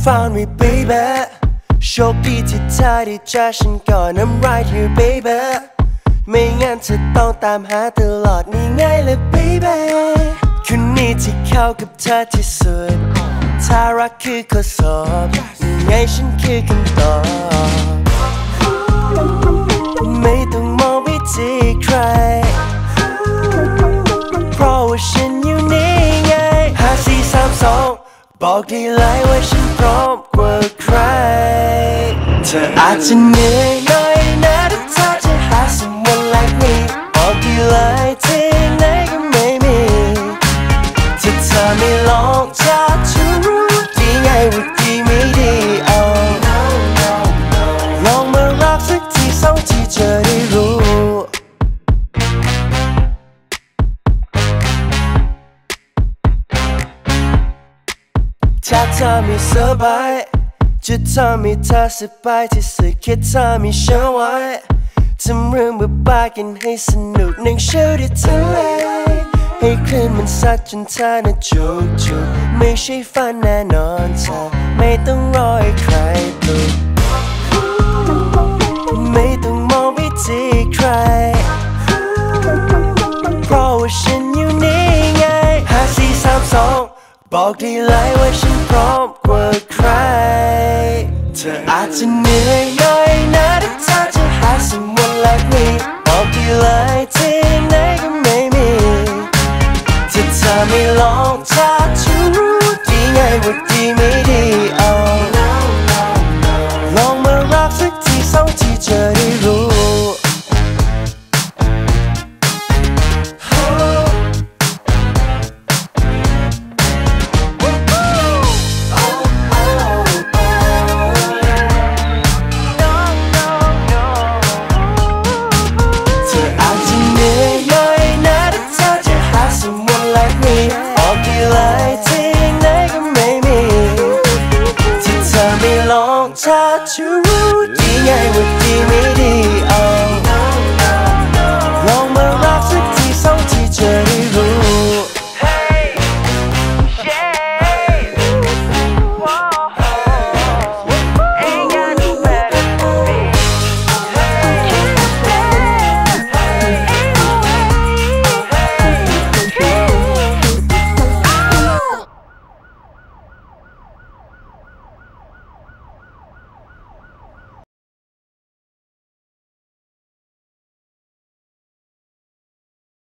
found me baby โชคดีที่เธอได้เจอฉันก่อน I'm right here baby ไม่งั้นเธอต้องตามหาตลอดนี่ไงเลย baby คนนี้ที่เข้ากับเธอที่สุดถ้ารักคือข้อสอบยังไงฉันคือคำตอบไม่ต้องมองไปที่ใครเพราะว่าฉันอยู่นี่ไง5 4 3 2บอกได้เลยว่าฉันพร้อมกว่าใครเธออาจจะเหนื่อยหน่อยนะถ้าเธอจะหา someone like me บอกได้เลยที่ไหนก็ไม่มีถ้าเธอไม่ลองจะรู้ดีไงว่าดีไม่ดีลองมารักสักทีสองทีจะได้รู้ถ้าเธอไม่สบายจะทำให้เธอสบายที่สุดแค่เธอมีฉันไว้ทำเรื่องบ้าๆกันให้สนุกนั่งชิลที่ทะเลให้คลื่นมันซัดจนเธอน่ะจุกไม่ใช่ฝันแน่นอนเธอไม่ต้องรอให้ใครปลุกไม่ต้องมองไปที่ใครเพราะว่าฉันอยู่นี่ไง5 4 3 2บอกได้เลยว่าฉันพร้อมกว่าใครเธออาจจะเหนื่อยหน่อยนะถ้าเธอจะหา someone like me บอกได้เลยที่ไหนก็ไม่มีถ้าเธอไม่ลองจะรู้ดีไงว่าดีไม่ดีลองมารักสักทีสองทีจะได้รู้ถ้าจะรู้ดีไงว่าดีไม่ดี